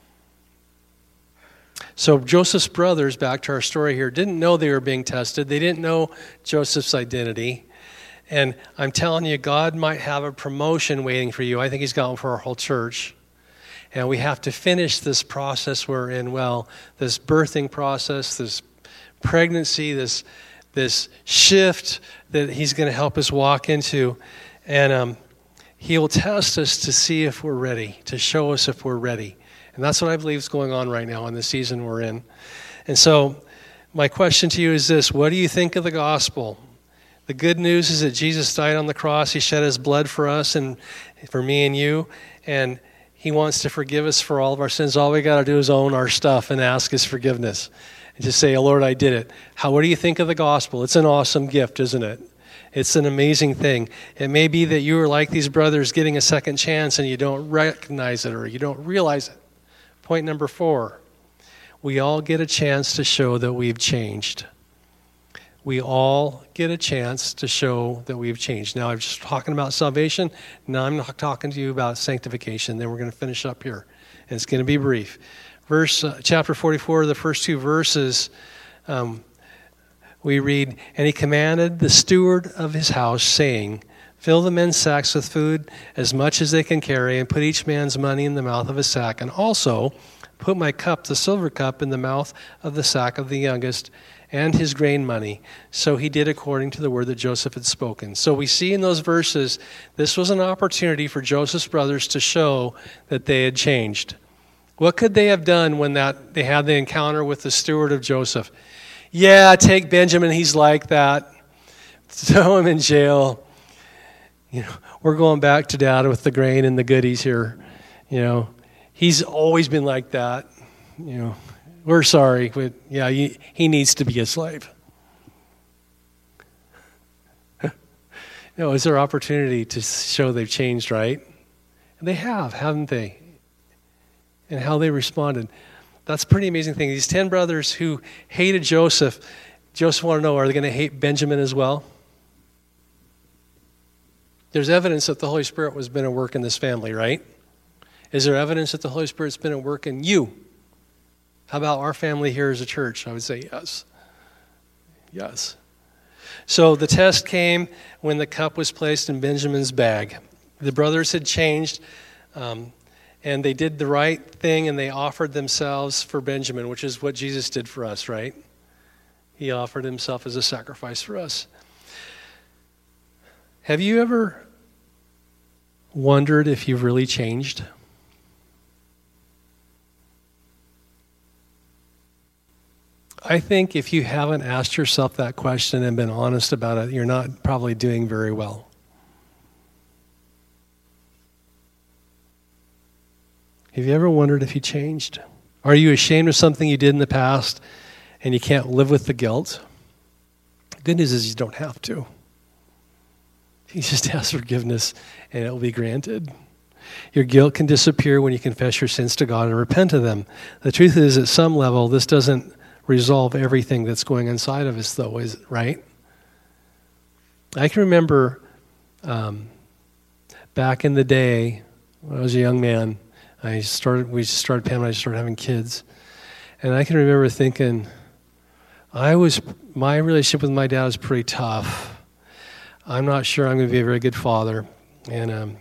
So Joseph's brothers, back to our story here, didn't know they were being tested. They didn't know Joseph's identity. And I'm telling you, God might have a promotion waiting for you. I think he's got one for our whole church. And we have to finish this process we're in well, this birthing process, this pregnancy, this this shift that he's going to help us walk into. And um, he will test us to see if we're ready, to show us if we're ready. And that's what I believe is going on right now in the season we're in. And so my question to you is this: what do you think of the gospel? The good news is that Jesus died on the cross. He shed his blood for us and for me and you. And he wants to forgive us for all of our sins. All we got to do is own our stuff and ask his forgiveness. And just say, oh, Lord, I did it. How? What do you think of the gospel? It's an awesome gift, isn't it? It's an amazing thing. It may be that you are like these brothers getting a second chance and you don't recognize it or you don't realize it. Point number four, we all get a chance to show that we've changed. We all get a chance to show that we've changed. Now, I'm just talking about salvation. Now I'm not talking to you about sanctification. Then we're going to finish up here. And it's going to be brief. Verse, uh, chapter forty-four, the first two verses, um, we read, and he commanded the steward of his house, saying, fill the men's sacks with food as much as they can carry, and put each man's money in the mouth of his sack, and also put my cup, the silver cup, in the mouth of the sack of the youngest and his grain money. So he did according to the word that Joseph had spoken. So we see in those verses, this was an opportunity for Joseph's brothers to show that they had changed. What could they have done when that they had the encounter with the steward of Joseph? Yeah, take Benjamin, he's like that. Throw him in jail. You know, we're going back to Dad with the grain and the goodies here. You know, he's always been like that. You know, we're sorry, but yeah, he, he needs to be a slave. No, it's their opportunity to show they've changed, right? And they have, haven't they? And how they responded. That's a pretty amazing thing. These ten brothers who hated Joseph, Joseph wanted to know, are they going to hate Benjamin as well? There's evidence that the Holy Spirit has been at work in this family, right? Is there evidence that the Holy Spirit's been at work in you? How about our family here as a church? I would say yes. Yes. So the test came when the cup was placed in Benjamin's bag. The brothers had changed, um, and they did the right thing, and they offered themselves for Benjamin, which is what Jesus did for us, right? He offered himself as a sacrifice for us. Have you ever wondered if you've really changed? I think if you haven't asked yourself that question and been honest about it, you're not probably doing very well. Have you ever wondered if you changed? Are you ashamed of something you did in the past and you can't live with the guilt? The good news is you don't have to. You just ask forgiveness and it will be granted. Your guilt can disappear when you confess your sins to God and repent of them. The truth is, at some level, this doesn't resolve everything that's going inside of us, though, is right? I can remember um, back in the day when I was a young man, I started. We started Pam and I started having kids, and I can remember thinking, I was my relationship with my dad was pretty tough. I'm not sure I'm going to be a very good father, and um,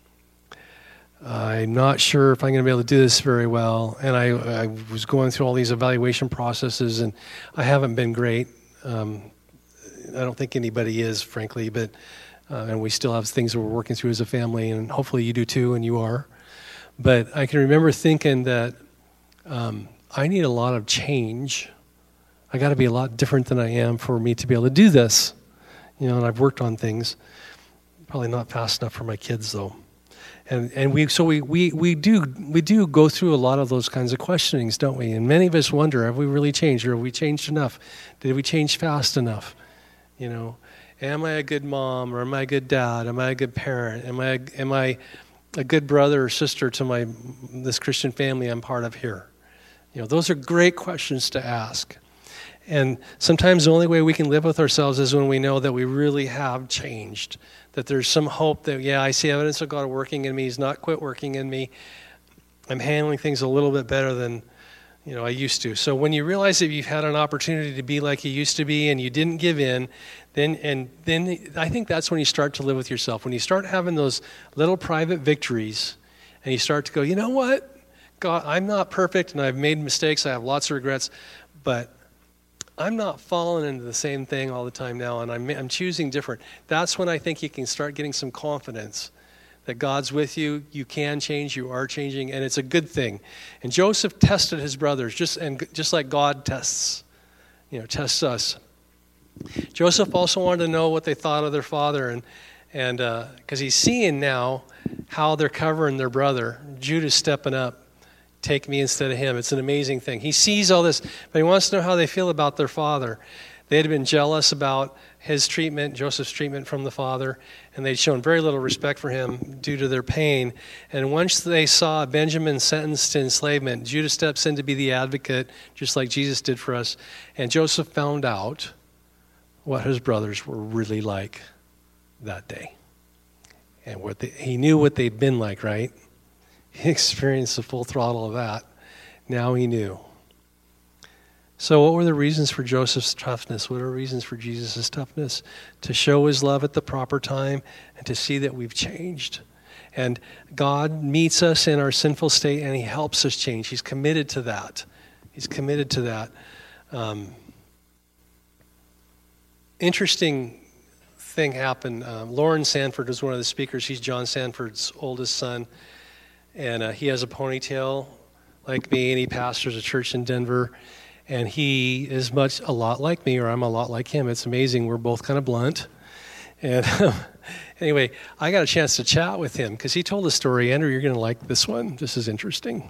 I'm not sure if I'm going to be able to do this very well. And I, I was going through all these evaluation processes, and I haven't been great. Um, I don't think anybody is, frankly, but uh, and we still have things that we're working through as a family, and hopefully you do too, and you are. But I can remember thinking that um, I need a lot of change. I got to be a lot different than I am for me to be able to do this. You know, and I've worked on things. Probably not fast enough for my kids, though. And and we so we, we, we do we do go through a lot of those kinds of questionings, don't we? And many of us wonder, have we really changed, or have we changed enough? Did we change fast enough? You know, am I a good mom, or am I a good dad? Am I a good parent? Am I am I a good brother or sister to my this Christian family I'm part of here? You know, those are great questions to ask. And sometimes the only way we can live with ourselves is when we know that we really have changed. That there's some hope that, yeah, I see evidence of God working in me. He's not quit working in me. I'm handling things a little bit better than, you know, I used to. So when you realize that you've had an opportunity to be like you used to be and you didn't give in, then and then I think that's when you start to live with yourself. When you start having those little private victories and you start to go, you know what? God, I'm not perfect and I've made mistakes. I have lots of regrets, but I'm not falling into the same thing all the time now, and I'm, I'm choosing different. That's when I think you can start getting some confidence that God's with you, you can change, you are changing, and it's a good thing. And Joseph tested his brothers, just and just like God tests, you know, tests us. Joseph also wanted to know what they thought of their father, and and because uh, he's seeing now how they're covering their brother. Judah's stepping up. Take me instead of him. It's an amazing thing. He sees all this, but he wants to know how they feel about their father. They had been jealous about his treatment, Joseph's treatment from the father, and they'd shown very little respect for him due to their pain. And once they saw Benjamin sentenced to enslavement, Judah steps in to be the advocate, just like Jesus did for us. And Joseph found out what his brothers were really like that day. And what they, he knew what they'd been like, right? He experienced the full throttle of that. Now he knew. So what were the reasons for Joseph's toughness? What are the reasons for Jesus' toughness? To show his love at the proper time and to see that we've changed. And God meets us in our sinful state, and he helps us change. He's committed to that. He's committed to that. Um, interesting thing happened. Um, Lauren Sanford was one of the speakers. He's John Sanford's oldest son. And uh, he has a ponytail like me, and he pastors a church in Denver. And he is much a lot like me, or I'm a lot like him. It's amazing. We're both kind of blunt. And anyway, I got a chance to chat with him because he told a story. Andrew, you're going to like this one. This is interesting.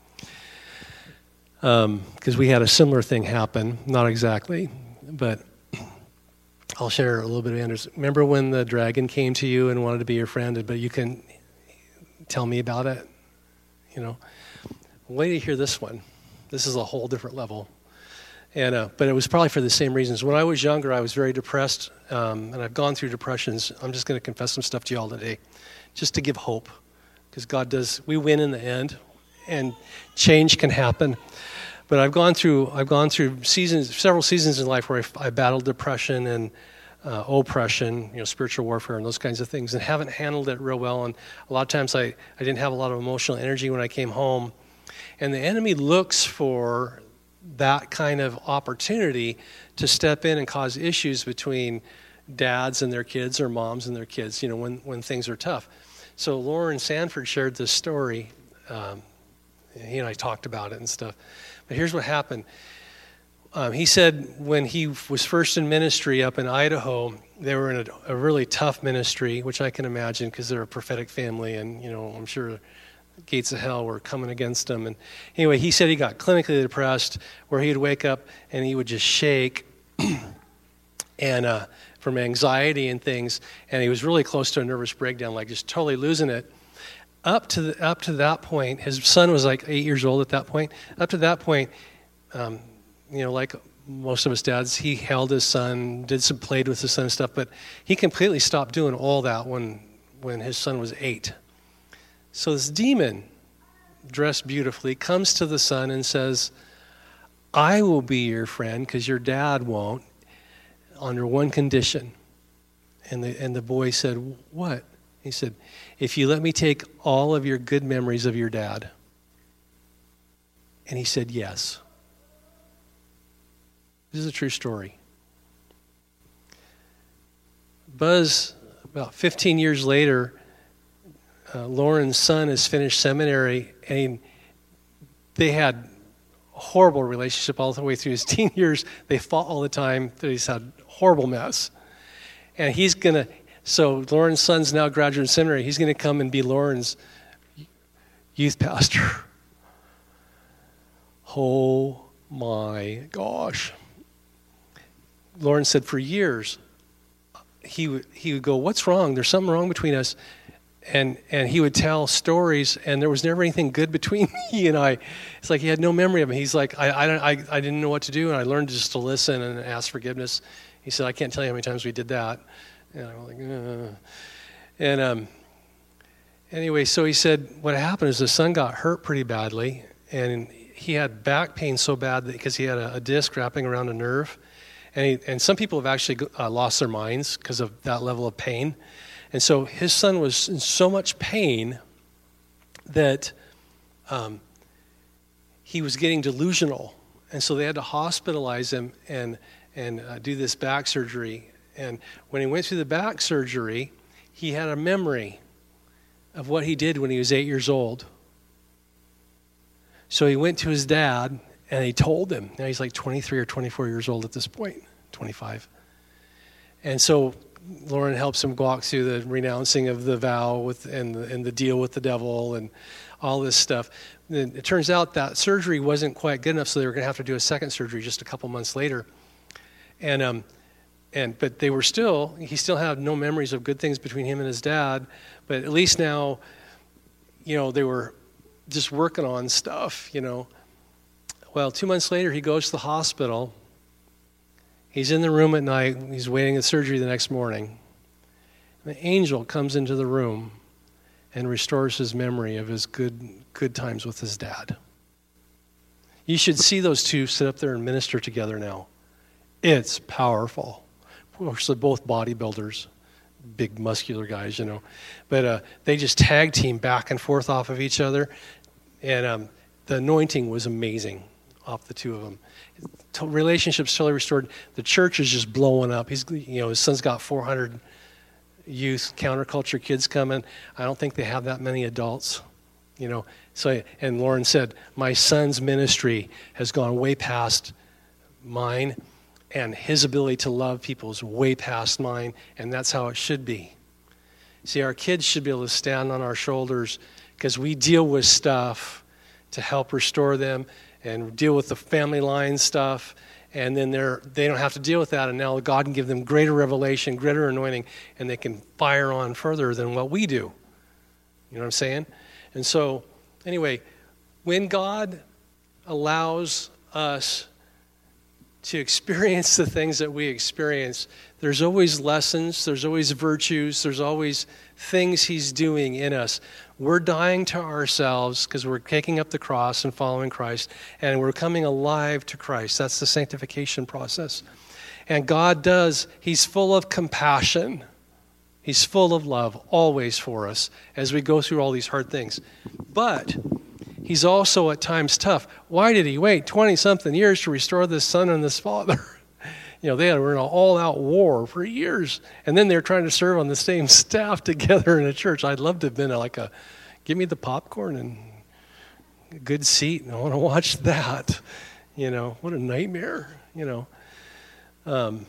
Because um, we had a similar thing happen. Not exactly, but I'll share a little bit of Andrew's. Remember when the dragon came to you and wanted to be your friend, but you can tell me about it? You know, wait to hear this one. This is a whole different level. And uh, but it was probably for the same reasons. When I was younger, I was very depressed, um, and I've gone through depressions. I'm just going to confess some stuff to you all today, just to give hope, because God does. We win in the end, and change can happen. But I've gone through I've gone through seasons, several seasons in life where I, I battled depression and uh, oppression, you know, spiritual warfare, and those kinds of things, and haven't handled it real well. And a lot of times, I, I didn't have a lot of emotional energy when I came home, and the enemy looks for that kind of opportunity to step in and cause issues between dads and their kids or moms and their kids, you know, when, when things are tough. So Lauren Sanford shared this story. Um, he and I talked about it and stuff. But here's what happened. Um, he said when he was first in ministry up in Idaho, they were in a, a really tough ministry, which I can imagine because they're a prophetic family, and, you know, I'm sure gates of hell were coming against him. And anyway, he said he got clinically depressed, where he'd wake up and he would just shake and uh, from anxiety and things, and he was really close to a nervous breakdown, like just totally losing it. Up to the, up to that point, his son was like eight years old at that point. Up to that point, um, you know, like most of us dads, he held his son, did some played with his son and stuff, but he completely stopped doing all that when when his son was eight. So this demon, dressed beautifully, comes to the son and says, I will be your friend because your dad won't, under one condition. And the and the boy said, what? He said, if you let me take all of your good memories of your dad. And he said, yes. This is a true story. Buzz, about fifteen years later, Uh, Lauren's son has finished seminary, and they had a horrible relationship all the way through his teen years. They fought all the time. He's had a horrible mess. And he's going to, so Lauren's son's now graduating seminary. He's going to come and be Lauren's youth pastor. Oh my gosh. Lauren said for years, he would, he would go, what's wrong? There's something wrong between us. And and he would tell stories, and there was never anything good between he and I. It's like he had no memory of it. He's like, I I, don't, I I didn't know what to do, and I learned just to listen and ask forgiveness. He said, I can't tell you how many times we did that. And I was like, uh. And um, anyway, so he said what happened is the son got hurt pretty badly, and he had back pain so bad that because he had a, a disc wrapping around a nerve, and he, and some people have actually uh, lost their minds because of that level of pain. And so his son was in so much pain that um, he was getting delusional. And so they had to hospitalize him and and uh, do this back surgery. And when he went through the back surgery, he had a memory of what he did when he was eight years old. So he went to his dad and he told him. Now he's like twenty-three or twenty-four years old at this point, twenty-five. And so Lauren helps him walk through the renouncing of the vow with and the, and the deal with the devil and all this stuff. And it turns out that surgery wasn't quite good enough, so they were going to have to do a second surgery just a couple months later. And um, and but they were still he still had no memories of good things between him and his dad. But at least now, you know, they were just working on stuff. You know, well, two months later, he goes to the hospital. He's in the room at night. He's waiting the surgery the next morning. The angel comes into the room and restores his memory of his good good times with his dad. You should see those two sit up there and minister together now. It's powerful. Of course, they're both bodybuilders, big muscular guys, you know. But uh, they just tag team back and forth off of each other. And um, the anointing was amazing off the two of them. To- relationships totally restored. The church is just blowing up. He's, you know, his son's got four hundred youth counterculture kids coming. I don't think they have that many adults, you know. So, and Lauren said, my son's ministry has gone way past mine, and his ability to love people is way past mine, and that's how it should be. See, our kids should be able to stand on our shoulders because we deal with stuff to help restore them and deal with the family line stuff, and then they're, they don't have to deal with that, and now God can give them greater revelation, greater anointing, and they can fire on further than what we do. You know what I'm saying? And so, anyway, when God allows us to experience the things that we experience, there's always lessons, there's always virtues, there's always things he's doing in us. We're dying to ourselves because we're taking up the cross and following Christ, and we're coming alive to Christ. That's the sanctification process. And God does, he's full of compassion. He's full of love always for us as we go through all these hard things. But he's also at times tough. Why did he wait twenty-something years to restore this son and this father? You know, they were in an all-out war for years. And then they're trying to serve on the same staff together in a church. I'd love to have been like a, give me the popcorn and a good seat, and I want to watch that. You know, what a nightmare, you know. Um,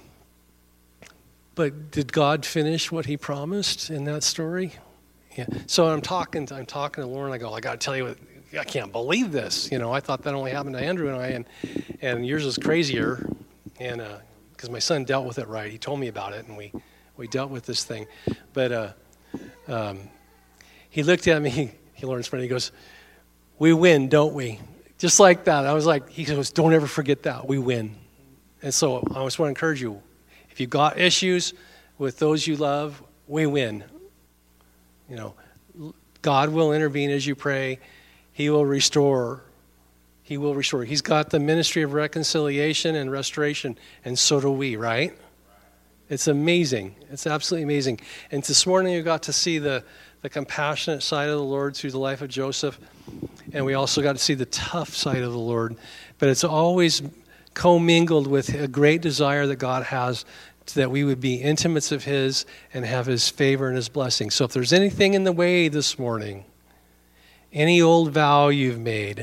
but did God finish what he promised in that story? Yeah. So I'm talking to, I'm talking to Lauren. I go, I got to tell you what, I can't believe this. You know, I thought that only happened to Andrew and I, and, and yours is crazier. And because uh, my son dealt with it right. He told me about it, and we, we dealt with this thing. But uh, um, he looked at me. He, he learns from it. He goes, we win, don't we? Just like that. I was like, he goes, don't ever forget that. We win. And so I just want to encourage you. If you've got issues with those you love, we win. You know, God will intervene as you pray. He will restore. He will restore. He's got the ministry of reconciliation and restoration, and so do we, right? It's amazing. It's absolutely amazing. And this morning you got to see the, the compassionate side of the Lord through the life of Joseph, and we also got to see the tough side of the Lord. But it's always commingled with a great desire that God has that we would be intimates of his and have his favor and his blessing. So if there's anything in the way this morning, any old vow you've made,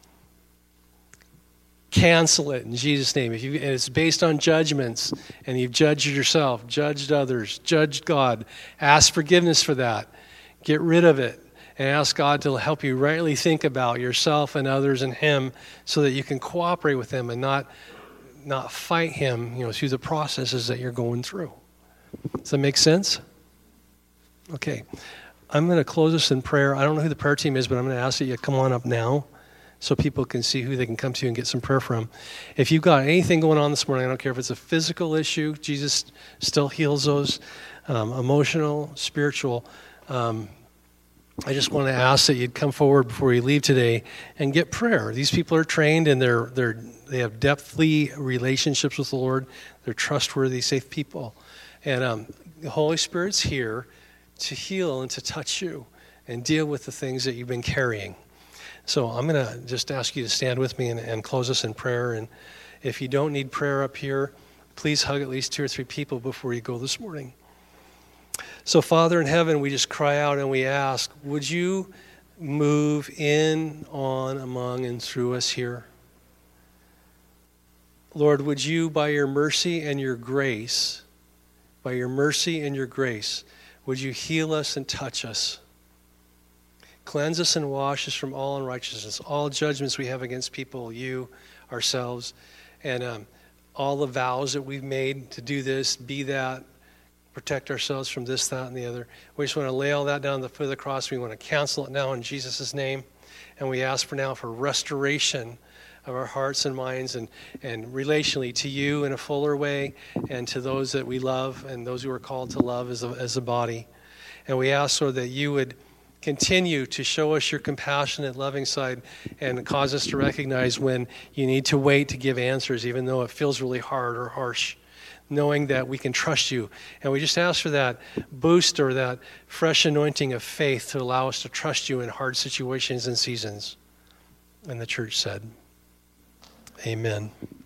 cancel it in Jesus' name. If you, and it's based on judgments, and you've judged yourself, judged others, judged God, ask forgiveness for that. Get rid of it and ask God to help you rightly think about yourself and others and him so that you can cooperate with him and not not fight him, you know, through the processes that you're going through. Does that make sense? Okay. I'm going to close this in prayer. I don't know who the prayer team is, but I'm going to ask that you come on up now so people can see who they can come to and get some prayer from. If you've got anything going on this morning, I don't care if it's a physical issue, Jesus still heals those, um, emotional, spiritual. Um, I just want to ask that you'd come forward before you leave today and get prayer. These people are trained and they're they're they have depthly relationships with the Lord. They're trustworthy, safe people. And um, the Holy Spirit's here to heal and to touch you and deal with the things that you've been carrying. So I'm going to just ask you to stand with me and, and close us in prayer. And if you don't need prayer up here, please hug at least two or three people before you go this morning. So Father in heaven, we just cry out and we ask, would you move in, on, among, and through us here? Lord, would you, by your mercy and your grace, by your mercy and your grace, would you heal us and touch us? Cleanse us and wash us from all unrighteousness, all judgments we have against people, you, ourselves, and um, all the vows that we've made to do this, be that, protect ourselves from this, that, and the other. We just want to lay all that down at the foot of the cross. We want to cancel it now in Jesus' name. And we ask for now for restoration of our hearts and minds and, and relationally to you in a fuller way and to those that we love and those who are called to love as a, as a body. And we ask, Lord, that you would continue to show us your compassionate, loving side and cause us to recognize when you need to wait to give answers, even though it feels really hard or harsh. knowing that we can trust you. And we just ask for that boost or that fresh anointing of faith to allow us to trust you in hard situations and seasons. And the church said, amen.